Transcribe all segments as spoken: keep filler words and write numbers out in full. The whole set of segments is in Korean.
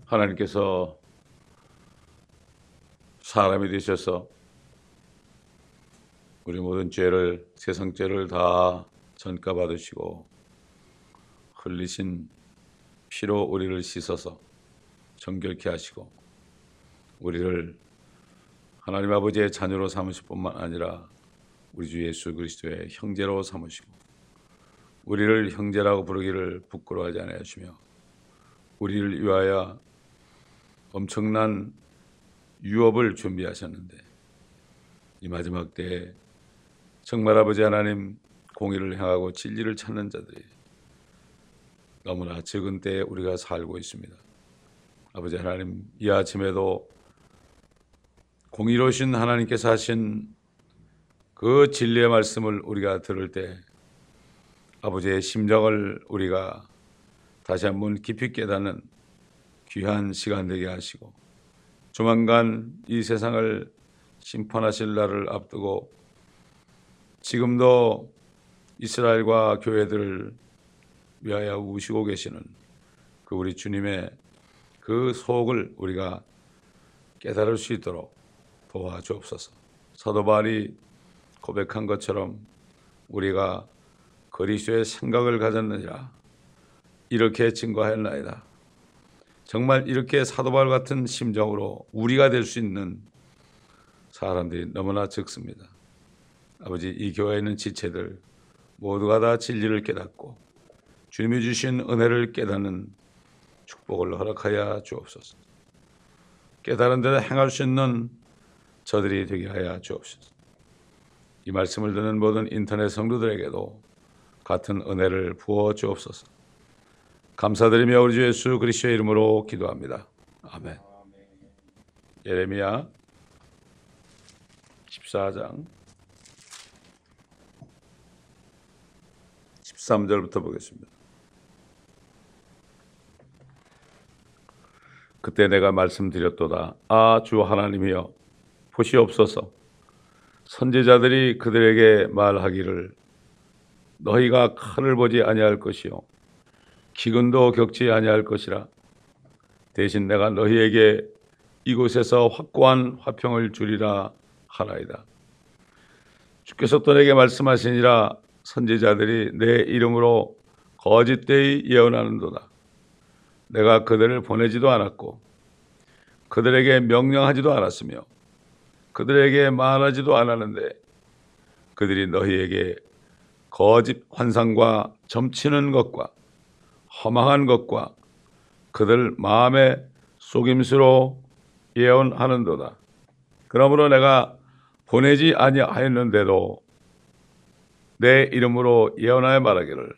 하나님께서 사람이 되셔서 우리 모든 죄를, 세상 죄를 다 전가받으시고 흘리신 피로 우리를 씻어서 정결케 하시고 우리를 하나님 아버지의 자녀로 삼으실 뿐만 아니라 우리 주 예수 그리스도의 형제로 삼으시고 우리를 형제라고 부르기를 부끄러워하지 아니하시며 우리를 위하여 엄청난 유업을 준비하셨는데 이 마지막 때에 정말 아버지 하나님 공의를 행하고 진리를 찾는 자들이 너무나 적은 때에 우리가 살고 있습니다. 아버지 하나님, 이 아침에도 공의로우신 하나님께서 하신 그 진리의 말씀을 우리가 들을 때 아버지의 심정을 우리가 다시 한번 깊이 깨닫는 귀한 시간 되게 하시고 조만간 이 세상을 심판하실 날을 앞두고 지금도 이스라엘과 교회들을 위하여 우시고 계시는 그 우리 주님의 그 속을 우리가 깨달을 수 있도록 도와주옵소서. 사도 바울이 고백한 것처럼 우리가 그리스도의 생각을 가졌느니라 이렇게 증거하였나이다. 정말 이렇게 사도 바울 같은 심정으로 우리가 될 수 있는 사람들이 너무나 적습니다. 아버지, 이 교회에 있는 지체들 모두가 다 진리를 깨닫고 주님이 주신 은혜를 깨닫는 축복을 허락하여 주옵소서. 깨달은 대로 행할 수 있는 저들이 되게 하여 주옵소서. 이 말씀을 듣는 모든 인터넷 성도들에게도 같은 은혜를 부어 주옵소서. 감사드리며 우리 주 예수 그리스도의 이름으로 기도합니다. 아멘. 예레미야 십사 장 십삼 절부터 보겠습니다. 그때 내가 말씀드렸도다. 아, 주 하나님이여, 보시옵소서. 선지자들이 그들에게 말하기를 너희가 칼을 보지 아니할 것이요 기근도 겪지 아니할 것이라. 대신 내가 너희에게 이곳에서 확고한 화평을 주리라 하나이다. 주께서 또 내게 말씀하시니라. 선지자들이 내 이름으로 거짓되이 예언하는도다. 내가 그들을 보내지도 않았고 그들에게 명령하지도 않았으며 그들에게 말하지도 않았는데 그들이 너희에게 거짓 환상과 점치는 것과 허망한 것과 그들 마음의 속임수로 예언하는도다. 그러므로 내가 보내지 아니하였는데도 내 이름으로 예언하여 말하기를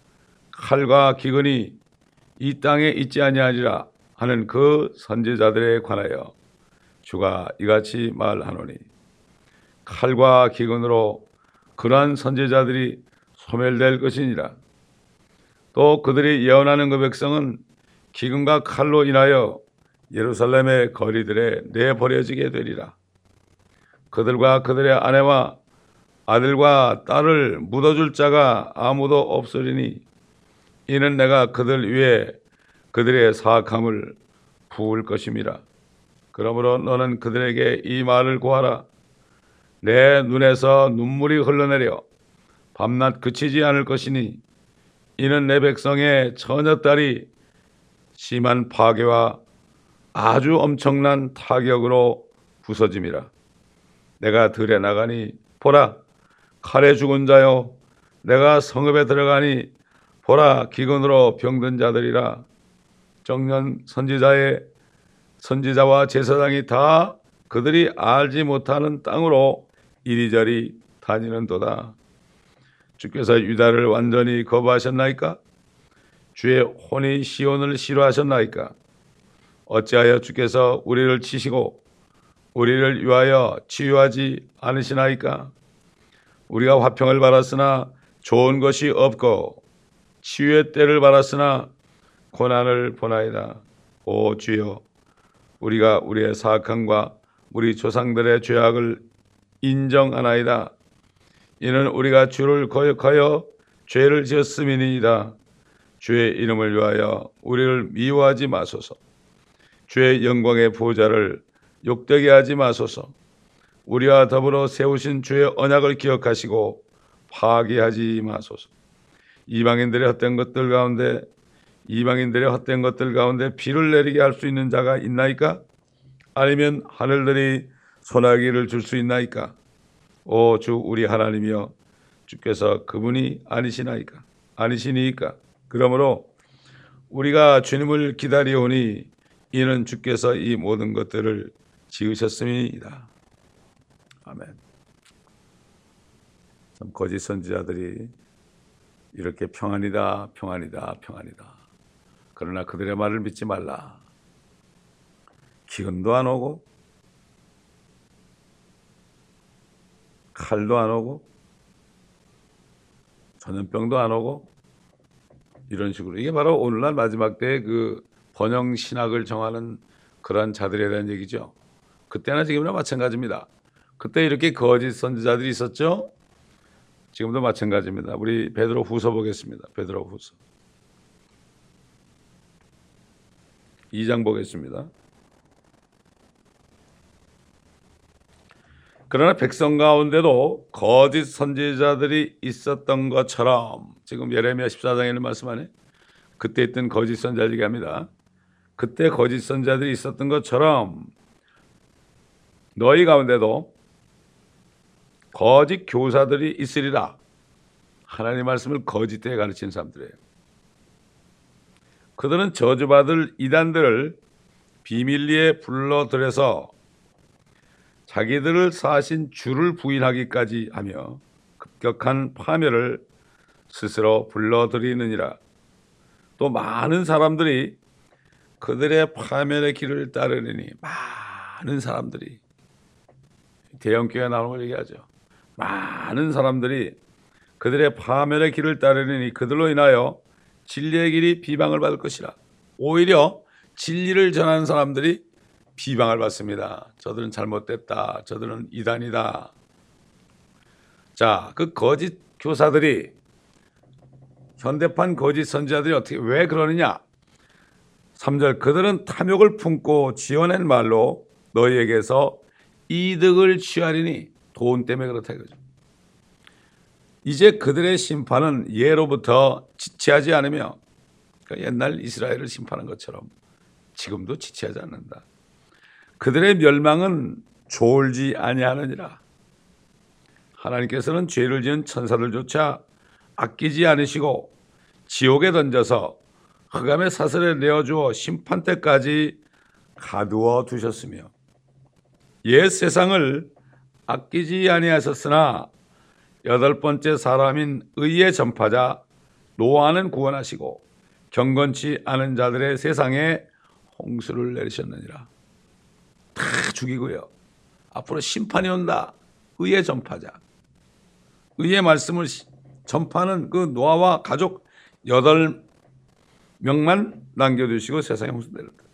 칼과 기근이 이 땅에 있지 아니하리라 하는 그 선지자들에 관하여 주가 이같이 말하노니 칼과 기근으로 그러한 선지자들이 소멸될 것이니라. 또 그들이 예언하는 그 백성은 기근과 칼로 인하여 예루살렘의 거리들에 내버려지게 되리라. 그들과 그들의 아내와 아들과 딸을 묻어줄 자가 아무도 없으리니 이는 내가 그들 위에 그들의 사악함을 부을 것임이라. 그러므로 너는 그들에게 이 말을 고하라. 내 눈에서 눈물이 흘러내려 밤낮 그치지 않을 것이니 이는 내 백성의 처녀딸이 심한 파괴와 아주 엄청난 타격으로 부서짐이라. 내가 들에 나가니 보라 칼에 죽은 자요 내가 성읍에 들어가니 보라 기근으로 병든 자들이라. 정년 선지자의 선지자와 제사장이 다 그들이 알지 못하는 땅으로 이리저리 다니는도다. 주께서 유다를 완전히 거부하셨나이까? 주의 혼이 시온을 싫어하셨나이까? 어찌하여 주께서 우리를 치시고 우리를 위하여 치유하지 않으시나이까? 우리가 화평을 받았으나 좋은 것이 없고 치유의 때를 받았으나 고난을 보나이다. 오 주여, 우리가 우리의 사악함과 우리 조상들의 죄악을 인정하나이다. 이는 우리가 주를 거역하여 죄를 지었음이니이다. 주의 이름을 위하여 우리를 미워하지 마소서. 주의 영광의 보좌를 욕되게 하지 마소서. 우리와 더불어 세우신 주의 언약을 기억하시고 파괴하지 마소서. 이방인들의 헛된 것들 가운데 이방인들의 헛된 것들 가운데 비를 내리게 할 수 있는 자가 있나이까? 아니면 하늘들이 소나기를 줄 수 있나이까? 오 주 우리 하나님이여, 주께서 그분이 아니시나이까? 아니시니까? 그러므로 우리가 주님을 기다리오니 이는 주께서 이 모든 것들을 지으셨음이니이다. 아멘. 참 거짓 선지자들이 이렇게 평안이다, 평안이다, 평안이다. 그러나 그들의 말을 믿지 말라. 기근도 안 오고 칼도 안 오고 전염병도 안 오고 이런 식으로, 이게 바로 오늘날 마지막 때의 그 번영 신학을 정하는 그런 자들에 대한 얘기죠. 그때나 지금이나 마찬가지입니다. 그때 이렇게 거짓 선지자들이 있었죠. 지금도 마찬가지입니다. 우리 베드로 후서 보겠습니다. 베드로 후서 이 장 보겠습니다. 그러나 백성 가운데도 거짓 선지자들이 있었던 것처럼, 지금 예레미야 십사 장에는 말씀하네. 그때 있던 거짓 선지자들 얘기합니다. 그때 거짓 선지자들이 있었던 것처럼 너희 가운데도 거짓 교사들이 있으리라. 하나님의 말씀을 거짓되게 가르치는 사람들이에요. 그들은 저주받을 이단들을 비밀리에 불러들여서 자기들을 사신 주를 부인하기까지 하며 급격한 파멸을 스스로 불러들이느니라. 또 많은 사람들이 그들의 파멸의 길을 따르느니, 많은 사람들이, 대형교회 나오는 걸 얘기하죠. 많은 사람들이 그들의 파멸의 길을 따르느니 그들로 인하여 진리의 길이 비방을 받을 것이라. 오히려 진리를 전하는 사람들이 비방을 받습니다. 저들은 잘못됐다. 저들은 이단이다. 자, 그 거짓 교사들이, 현대판 거짓 선지자들이 어떻게 왜 그러느냐? 삼 절, 그들은 탐욕을 품고 지어낸 말로 너희에게서 이득을 취하리니, 돈 때문에 그렇다 이거죠. 이제 그들의 심판은 예로부터 지체하지 않으며, 그러니까 옛날 이스라엘을 심판한 것처럼 지금도 지체하지 않는다. 그들의 멸망은 졸지 아니하느니라. 하나님께서는 죄를 지은 천사들조차 아끼지 않으시고 지옥에 던져서 흑암의 사슬에 내어주어 심판 때까지 가두어 두셨으며, 옛 세상을 아끼지 아니하셨으나 여덟 번째 사람인 의의 전파자 노아는 구원하시고 경건치 않은 자들의 세상에 홍수를 내리셨느니라. 다 죽이고요. 앞으로 심판이 온다. 의의 전파자, 의의 말씀을 전파하는 그 노아와 가족 여덟 명만 남겨두시고 세상에 홍수 내렸다.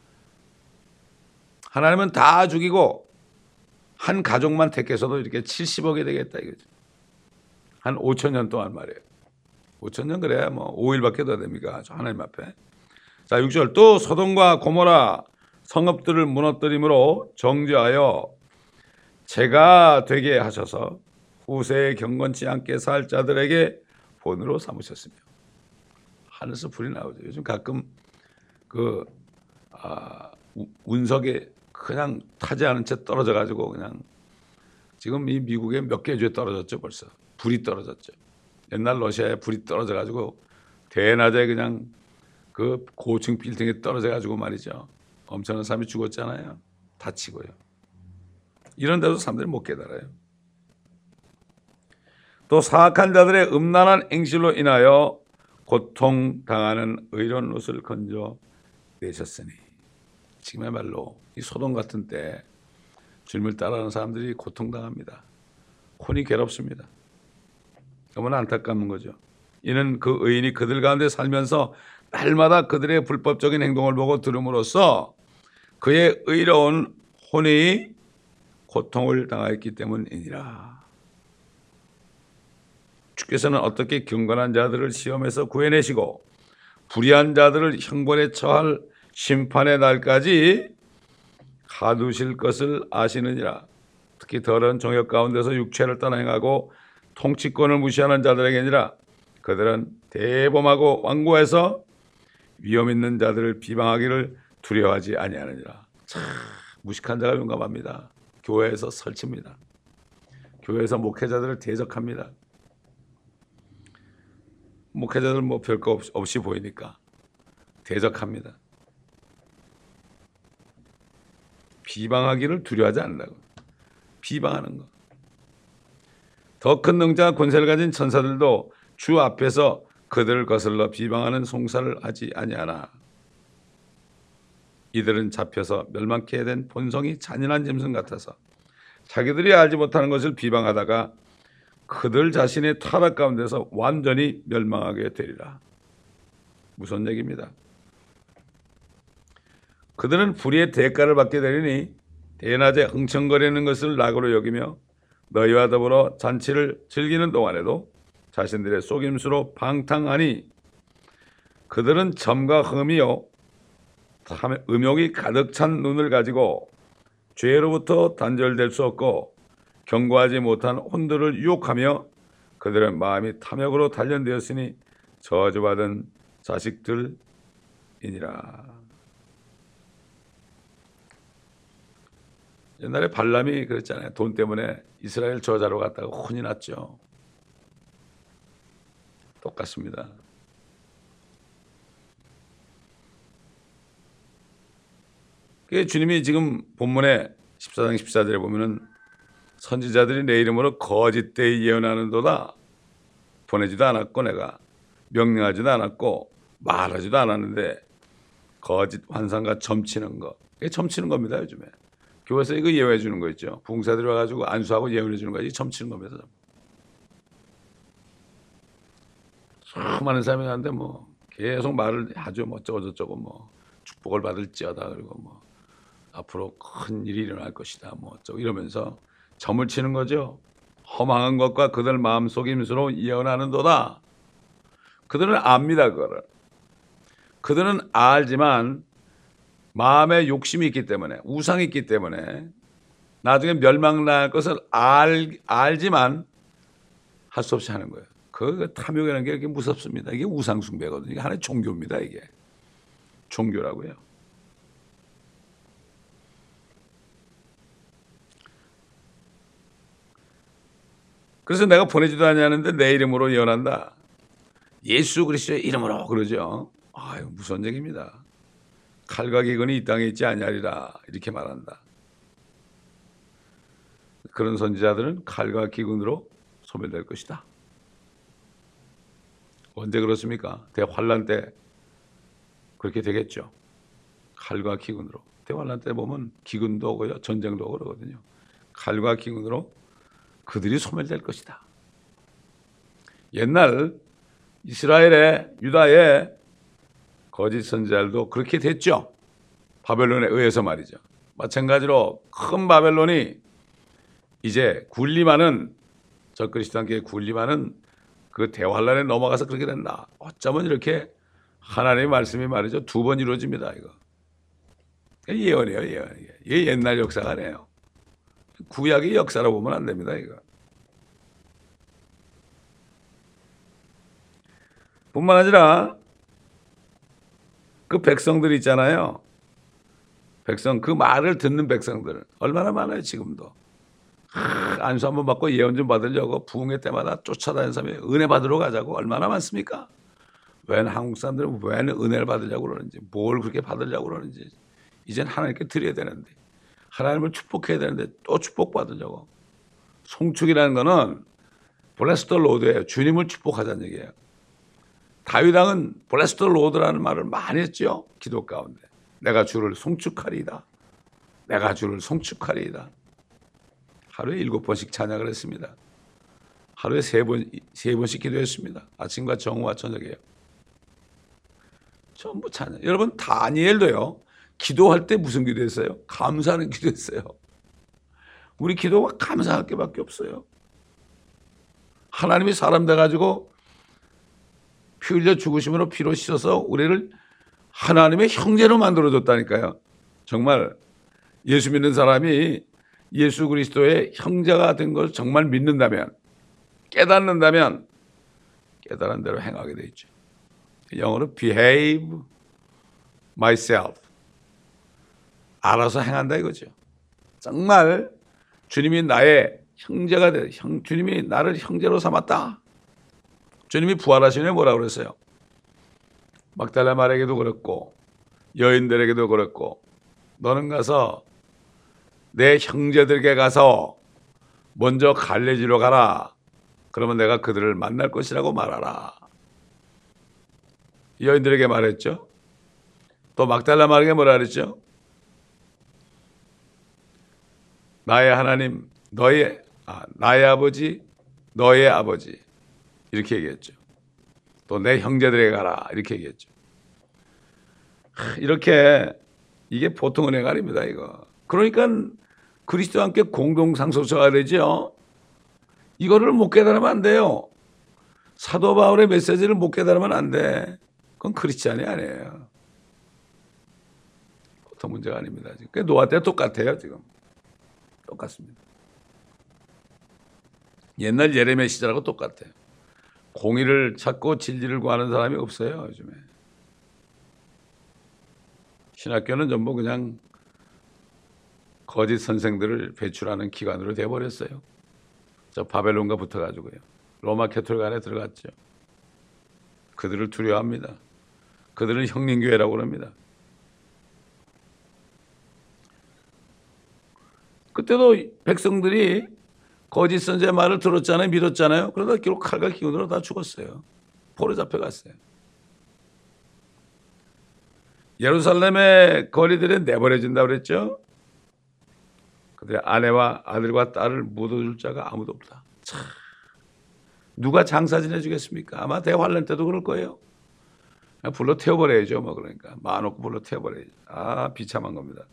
하나님은 다 죽이고 한 가족만 택해서도 이렇게 칠십억이 되겠다 이거죠. 한 오천 년 동안 말이에요. 오천 년 그래야 뭐 오 일밖에 더 됩니까? 하나님 앞에. 자, 육 절, 또 소돔과 고모라 성읍들을 무너뜨림으로 정죄하여 죄가 되게 하셔서 후세에 경건치 않게 살 자들에게 본으로 삼으셨으며. 하늘에서 불이 나오죠. 요즘 가끔 그 아, 운석에 그냥 타지 않은 채 떨어져 가지고, 그냥 지금 이 미국에 몇 개 주에 떨어졌죠. 벌써 불이 떨어졌죠. 옛날 러시아에 불이 떨어져 가지고 대낮에 그냥 그 고층 빌딩에 떨어져 가지고 말이죠. 엄청난 사람이 죽었잖아요. 다치고요. 이런 데도 사람들이 못 깨달아요. 또 사악한 자들의 음란한 행실로 인하여 고통당하는 의로운 옷을 건져 내셨으니. 지금의 말로 이 소돔 같은 때 주님을 따라하는 사람들이 고통당합니다. 혼이 괴롭습니다. 너무나 안타까운 거죠. 이는 그 의인이 그들 가운데 살면서 날마다 그들의 불법적인 행동을 보고 들음으로써 그의 의로운 혼이 고통을 당하였기 때문이니라. 주께서는 어떻게 경건한 자들을 시험에서 구해내시고 불의한 자들을 형벌에 처할 심판의 날까지 가두실 것을 아시느니라. 특히 더러운 정욕 가운데서 육체를 떠나 행하고 통치권을 무시하는 자들에게니라. 그들은 대범하고 완고해서 위험 있는 자들을 비방하기를 두려워하지 아니하느니라. 참 무식한 자가 용감합니다. 교회에서 설칩니다. 교회에서 목회자들을 대적합니다. 목회자들 뭐 별거 없이, 없이 보이니까 대적합니다. 비방하기를 두려워하지 않는다고. 비방하는 거. 더 큰 능자와 권세를 가진 천사들도 주 앞에서 그들을 거슬러 비방하는 송사를 하지 아니하나 이들은 잡혀서 멸망케 된 본성이 잔인한 짐승 같아서 자기들이 알지 못하는 것을 비방하다가 그들 자신의 타락 가운데서 완전히 멸망하게 되리라. 무슨 얘기입니다. 그들은 불의의 대가를 받게 되리니 대낮에 흥청거리는 것을 낙으로 여기며 너희와 더불어 잔치를 즐기는 동안에도 자신들의 속임수로 방탕하니 그들은 점과 흠이요 음욕이 가득 찬 눈을 가지고 죄로부터 단절될 수 없고 경고하지 못한 혼들을 유혹하며 그들의 마음이 탐욕으로 단련되었으니 저주받은 자식들이니라. 옛날에 발람이 그랬잖아요. 돈 때문에 이스라엘 저자로 갔다가 혼이 났죠. 똑같습니다. 그게 주님이 지금 본문에 십사 장 십사 절에 보면은 선지자들이 내 이름으로 거짓되이 예언하는도다. 보내지도 않았고 내가 명령하지도 않았고 말하지도 않았는데 거짓 환상과 점치는 거. 이게 점치는 겁니다. 요즘에. 교회에서 이거 예언해 주는 거 있죠. 봉사들이 와가지고 안수하고 예언해 주는 거. 이게 점치는 겁니다. 수많은 사람이 하는데 뭐 계속 말을 하죠. 뭐 어쩌고저쩌고 뭐 축복을 받을지어다. 그리고 뭐 앞으로 큰 일이 일어날 것이다. 뭐 어쩌고 이러면서 점을 치는 거죠. 허망한 것과 그들 마음속 임수로 예언하는도다. 그들은 압니다. 그거를. 그들은 알지만 마음에 욕심이 있기 때문에 우상이 있기 때문에 나중에 멸망날 것을 알, 알지만 할 수 없이 하는 거예요. 그 탐욕이라는 게 이렇게 무섭습니다. 이게 우상숭배거든요. 이게 하나의 종교입니다. 이게 종교라고요. 그래서 내가 보내지도 아니하는데 내 이름으로 예언한다. 예수 그리스도의 이름으로 그러죠. 아유 무서운 얘기입니다. 칼과 기근이 이 땅에 있지 아니하리라 이렇게 말한다. 그런 선지자들은 칼과 기근으로 소멸될 것이다. 언제 그렇습니까? 대환란 때 그렇게 되겠죠. 칼과 기근으로. 대환란 때 보면 기근도 오고요. 전쟁도 오고 그러거든요. 칼과 기근으로 그들이 소멸될 것이다. 옛날 이스라엘의 유다의 거짓 선지자들도 그렇게 됐죠. 바벨론에 의해서 말이죠. 마찬가지로 큰 바벨론이 이제 군림하는 적그리스도한테 군림하는 그 대환란에 넘어가서 그렇게 된다. 어쩌면 이렇게 하나님의 말씀이 말이죠. 두 번 이루어집니다. 이거 예언이에요. 예언. 이게 옛날 역사가 아니에요. 구약의 역사로 보면 안 됩니다. 이거. 뿐만 아니라 그 백성들 있잖아요. 백성 그 말을 듣는 백성들 얼마나 많아요. 지금도. 아, 안수 한번 받고 예언 좀 받으려고 부흥회 때마다 쫓아다니는 사람이 은혜 받으러 가자고 얼마나 많습니까? 왜 한국 사람들은 왜 은혜를 받으려고 그러는지 뭘 그렇게 받으려고 그러는지 이젠 하나님께 드려야 되는데 하나님을 축복해야 되는데 또 축복받으려고. 송축이라는 거는 블레스 더 로드예요. 주님을 축복하자는 얘기예요. 다윗 왕은 블레스 더 로드라는 말을 많이 했죠. 기도 가운데. 내가 주를 송축하리이다. 내가 주를 송축하리이다. 하루에 일곱 번씩 찬양을 했습니다. 하루에 세 번, 세 번씩 기도했습니다. 아침과 정오와 저녁에요. 전부 찬양. 여러분 다니엘도요. 기도할 때 무슨 기도했어요? 감사하는 기도했어요. 우리 기도가 감사할 게밖에 없어요. 하나님이 사람 돼가지고 피 흘려 죽으심으로 피로 씻어서 우리를 하나님의 형제로 만들어줬다니까요. 정말 예수 믿는 사람이 예수 그리스도의 형제가 된 것을 정말 믿는다면, 깨닫는다면 깨달은 대로 행하게 돼 있죠. 영어로 behave myself, 알아서 행한다 이거죠. 정말 주님이 나의 형제가 돼, 형, 주님이 나를 형제로 삼았다. 주님이 부활하신 후에 뭐라고 그랬어요? 막달라 마리아에게도 그랬고 여인들에게도 그랬고, 너는 가서 내 형제들에게 가서 먼저 갈레지로 가라. 그러면 내가 그들을 만날 것이라고 말하라. 여인들에게 말했죠. 또 막달라 마리아에게 뭐라 그랬죠? 나의 하나님, 너의 아, 나의 아버지, 너의 아버지, 이렇게 얘기했죠. 또 내 형제들에게 가라, 이렇게 얘기했죠. 이렇게, 이게 보통 은혜가 아닙니다, 이거. 그러니까 그리스도와 함께 공동 상속자가 되죠. 이거를 못 깨달으면 안 돼요. 사도 바울의 메시지를 못 깨달으면 안 돼. 그건 크리스찬이 아니에요. 보통 문제가 아닙니다. 그 노아 때 똑같아요, 지금. 똑같습니다. 옛날 예레미야 시절하고 똑같아요. 공의를 찾고 진리를 구하는 사람이 없어요, 요즘에. 신학교는 전부 그냥 거짓 선생들을 배출하는 기관으로 돼버렸어요. 저 바벨론과 붙어가지고요. 로마 캐톨릭 안에 들어갔죠. 그들을 두려워합니다. 그들은 형님교회라고 그럽니다. 그때도 백성들이 거짓 선지의 말을 들었잖아요. 믿었잖아요. 그러다 결국 칼과 기운으로 다 죽었어요. 포로 잡혀갔어요. 예루살렘의 거리들에 내버려진다고 그랬죠. 그들의 아내와 아들과 딸을 묻어줄 자가 아무도 없다. 참, 누가 장사 지내주겠습니까? 아마 대환란 때도 그럴 거예요. 그냥 불러 태워버려야죠. 뭐 그러니까 마놓고 불러 태워버려야죠. 아, 비참한 겁니다.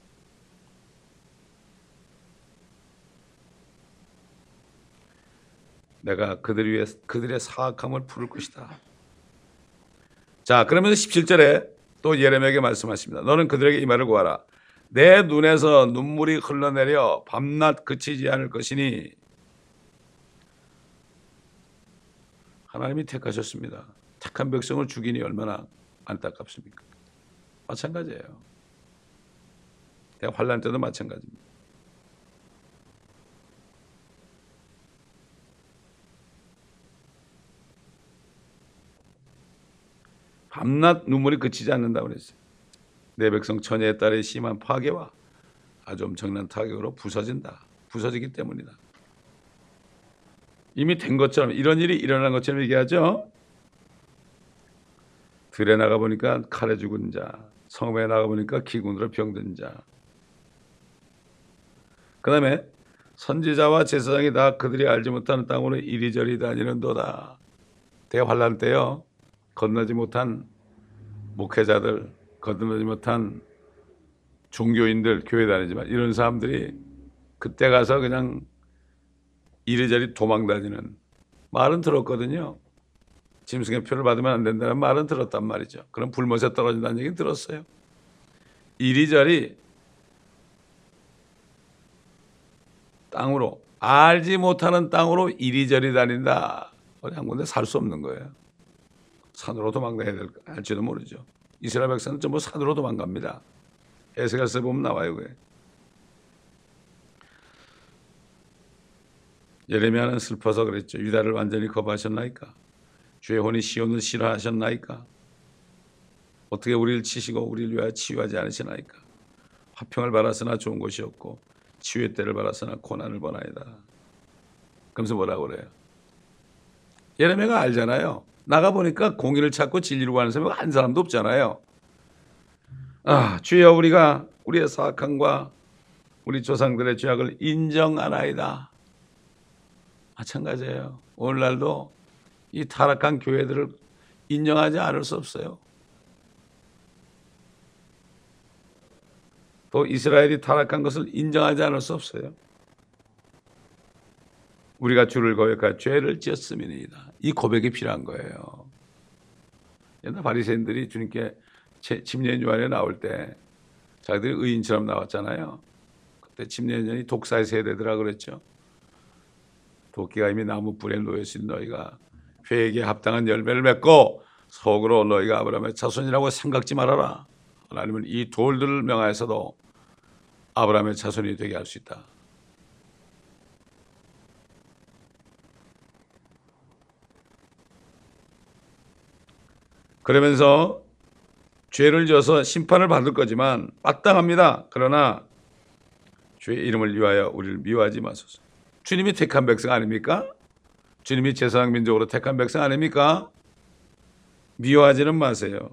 내가 그들 위해 그들의 사악함을 풀을 것이다. 자, 그러면서 십칠 절에 또 예레미야에게 말씀하십니다. 너는 그들에게 이 말을 구하라. 내 눈에서 눈물이 흘러내려 밤낮 그치지 않을 것이니. 하나님이 택하셨습니다. 택한 백성을 죽이니 얼마나 안타깝습니까? 마찬가지예요. 환란 때도 마찬가지입니다. 밤낮 눈물이 그치지 않는다고 그랬어요. 내 백성 처녀의 딸의 심한 파괴와 아주 엄청난 타격으로 부서진다. 부서지기 때문이다. 이미 된 것처럼, 이런 일이 일어난 것처럼 얘기하죠. 들에 나가보니까 칼에 죽은 자, 성읍에 나가보니까 기근으로 병든 자. 그 다음에 선지자와 제사장이 다 그들이 알지 못하는 땅으로 이리저리 다니는도다. 대환란 때요. 건너지 못한 목회자들, 건너지 못한 종교인들, 교회 다니지만 이런 사람들이 그때 가서 그냥 이리저리 도망다니는 말은 들었거든요. 짐승의 표를 받으면 안 된다는 말은 들었단 말이죠. 그럼 불못에 떨어진다는 얘기는 들었어요. 이리저리 땅으로, 알지 못하는 땅으로 이리저리 다닌다. 어디 한 군데 살 수 없는 거예요. 산으로 도망가야 될지도 모르죠. 이스라엘 백성은 전부 산으로 도망갑니다. 에스겔서에 보면 나와요. 그게. 예레미야는 슬퍼서 그랬죠. 유다를 완전히 거부하셨나이까? 주의 혼이 시온을 싫어하셨나이까? 어떻게 우리를 치시고 우리를 위하여 치유하지 않으시나이까? 화평을 바랐으나 좋은 것이 없고 치유의 때를 바랐으나 고난을 보나이다. 그러면서 뭐라고 그래요? 예레미야가 알잖아요. 나가보니까 공의를 찾고 진리를 구하는 사람이 한 사람도 없잖아요. 아, 주여 우리가 우리의 사악함과 우리 조상들의 죄악을 인정하나이다. 마찬가지예요. 오늘날도 이 타락한 교회들을 인정하지 않을 수 없어요. 또 이스라엘이 타락한 것을 인정하지 않을 수 없어요. 우리가 주를 거역하여 죄를 지었음이니이다. 이 고백이 필요한 거예요. 옛날 바리새인들이 주님께 침례요한에 나올 때 자기들이 의인처럼 나왔잖아요. 그때 침례요한이 독사의 세대들아 그랬죠. 도끼가 이미 나무 뿔에 놓여있는 너희가 회개에 합당한 열매를 맺고 속으로 너희가 아브라함의 자손이라고 생각지 말아라. 하나님은 이 돌들을 명하여서도 아브라함의 자손이 되게 할 수 있다. 그러면서 죄를 지어서 심판을 받을 거지만 마땅합니다. 그러나 주의 이름을 위하여 우리를 미워하지 마소서. 주님이 택한 백성 아닙니까? 주님이 제사장 민족으로 택한 백성 아닙니까? 미워하지는 마세요.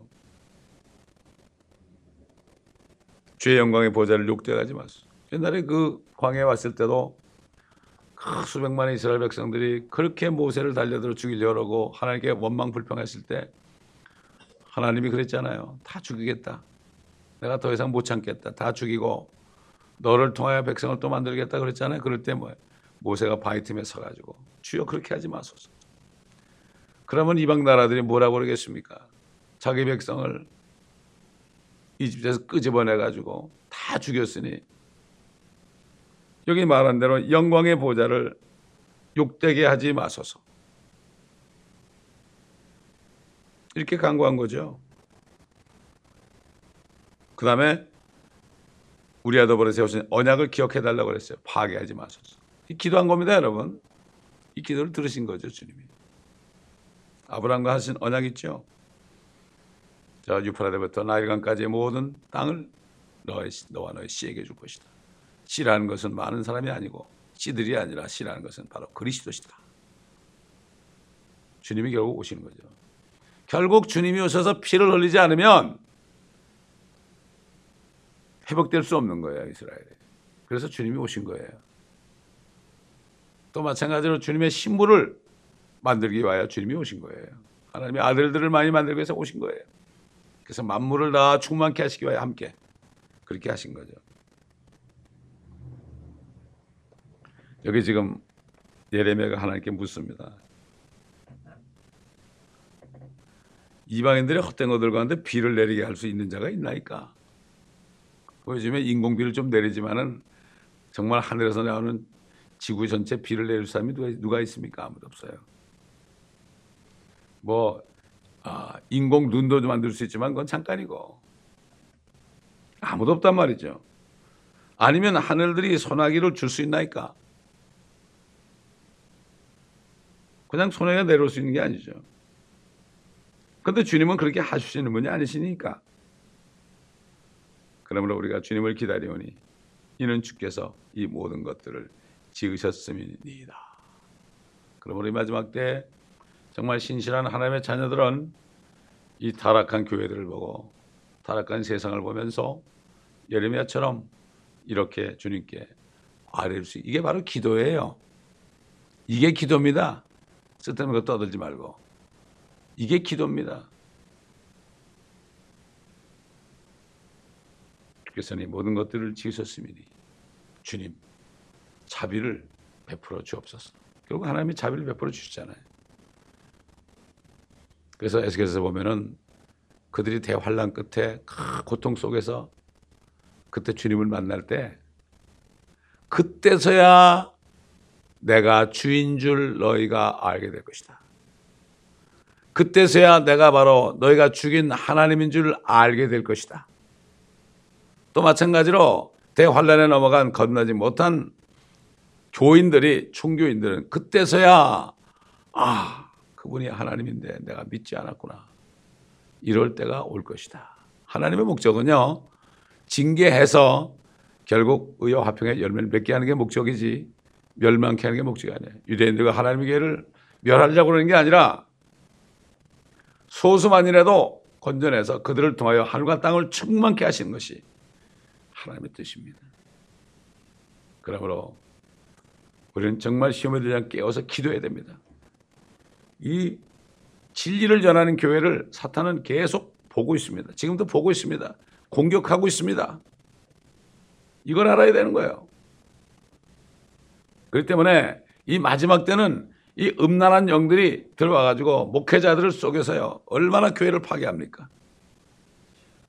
주의 영광의 보좌를 욕되하지 마소서. 옛날에 그 광야에 왔을 때도 그 수백만의 이스라엘 백성들이 그렇게 모세를 달려들어 죽이려고 하고 하나님께 원망 불평했을 때 하나님이 그랬잖아요. 다 죽이겠다. 내가 더 이상 못 참겠다. 다 죽이고 너를 통하여 백성을 또 만들겠다 그랬잖아요. 그럴 때 뭐 모세가 바위 틈에 서가지고 주여 그렇게 하지 마소서. 그러면 이방 나라들이 뭐라고 그러겠습니까? 자기 백성을 이집트에서 끄집어내가지고 다 죽였으니 여기 말한 대로 영광의 보좌를 욕되게 하지 마소서. 이렇게 간구한 거죠. 그 다음에 우리와 더불어 세우신 언약을 기억해달라고 그랬어요. 파괴하지 마소서. 이 기도한 겁니다, 여러분. 이 기도를 들으신 거죠, 주님이. 아브라함과 하신 언약 있죠. 자, 유프라데부터 나일강까지의 모든 땅을 너의, 너와 너의 씨에게 줄 것이다. 씨라는 것은 많은 사람이 아니고 씨들이 아니라 씨라는 것은 바로 그리스도시다. 주님이 결국 오시는 거죠. 결국 주님이 오셔서 피를 흘리지 않으면 회복될 수 없는 거예요, 이스라엘이. 그래서 주님이 오신 거예요. 또 마찬가지로 주님의 신부를 만들기 위하여 주님이 오신 거예요. 하나님의 아들들을 많이 만들기 위해서 오신 거예요. 그래서 만물을 다 충만케 하시기 위하여 함께 그렇게 하신 거죠. 여기 지금 예레미야가 하나님께 묻습니다. 이방인들의 헛된 것들 가운데 비를 내리게 할 수 있는 자가 있나이까? 요즘에 인공비를 좀 내리지만은 정말 하늘에서 나오는 지구 전체 비를 내릴 사람이 누가, 누가 있습니까? 아무도 없어요. 뭐 아, 인공 눈도 만들 수 있지만 그건 잠깐이고 아무도 없단 말이죠. 아니면 하늘들이 소나기를 줄 수 있나이까? 그냥 소나기가 내려올 수 있는 게 아니죠. 그런데 주님은 그렇게 하시는 분이 아니시니까. 그러므로 우리가 주님을 기다리오니 이는 주께서 이 모든 것들을 지으셨음이니이다. 그러므로 이 마지막 때 정말 신실한 하나님의 자녀들은 이 타락한 교회들을 보고 타락한 세상을 보면서 예레미야처럼 이렇게 주님께 아뢰를 수 이게 바로 기도예요. 이게 기도입니다. 쓸데없는 거 떠들지 말고 이게 기도입니다. 주께서는 이 모든 것들을 지으셨음이니 주님 자비를 베풀어 주옵소서. 결국 하나님이 자비를 베풀어 주시잖아요. 그래서 에스겔에서 보면은 그들이 대환란 끝에 고통 속에서 그때 주님을 만날 때 그때서야 내가 주인 줄 너희가 알게 될 것이다. 그때서야 내가 바로 너희가 죽인 하나님인 줄 알게 될 것이다. 또 마찬가지로 대환란에 넘어간 건너지 못한 교인들이 총교인들은 그때서야 아 그분이 하나님인데 내가 믿지 않았구나. 이럴 때가 올 것이다. 하나님의 목적은요. 징계해서 결국 의와 화평의 열매를 맺게 하는 게 목적이지 멸망케 하는 게 목적이 아니에요. 유대인들과 하나님의 교회를 멸하려고 그러는 게 아니라 소수만이라도 건져내서 그들을 통하여 하늘과 땅을 충만케 하시는 것이 하나님의 뜻입니다. 그러므로 우리는 정말 시험에 들지 않게 깨어서 기도해야 됩니다. 이 진리를 전하는 교회를 사탄은 계속 보고 있습니다. 지금도 보고 있습니다. 공격하고 있습니다. 이걸 알아야 되는 거예요. 그렇기 때문에 이 마지막 때는 이 음란한 영들이 들어와가지고 목회자들을 속여서요 얼마나 교회를 파괴합니까?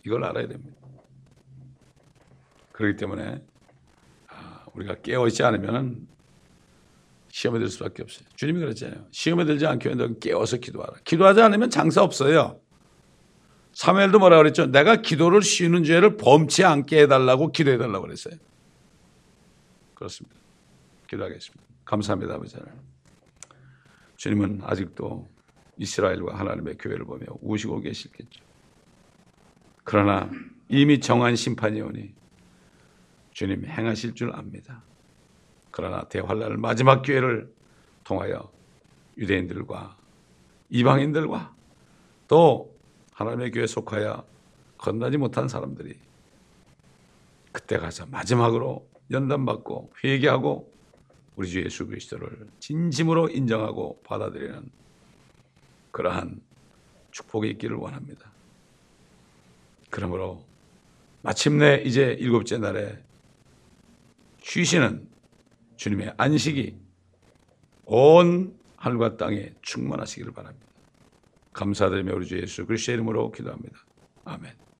이걸 알아야 됩니다. 그렇기 때문에 우리가 깨어있지 않으면 시험에 들 수밖에 없어요. 주님이 그랬잖아요. 시험에 들지 않게 너 깨어서 기도하라. 기도하지 않으면 장사 없어요. 사무엘도 뭐라 그랬죠? 내가 기도를 쉬는 죄를 범치 않게 해달라고 기도해달라고 그랬어요. 그렇습니다. 기도하겠습니다. 감사합니다, 아버지 하나님. 주님은 아직도 이스라엘과 하나님의 교회를 보며 우시고 계시겠죠. 그러나 이미 정한 심판이 오니 주님 행하실 줄 압니다. 그러나 대환란을 마지막 기회를 통하여 유대인들과 이방인들과 또 하나님의 교회에 속하여 건너지 못한 사람들이 그때 가서 마지막으로 연단받고 회개하고 우리 주 예수 그리스도를 진심으로 인정하고 받아들이는 그러한 축복이 있기를 원합니다. 그러므로 마침내 이제 일곱째 날에 쉬시는 주님의 안식이 온 하늘과 땅에 충만하시기를 바랍니다. 감사드리며 우리 주 예수 그리스도의 이름으로 기도합니다. 아멘.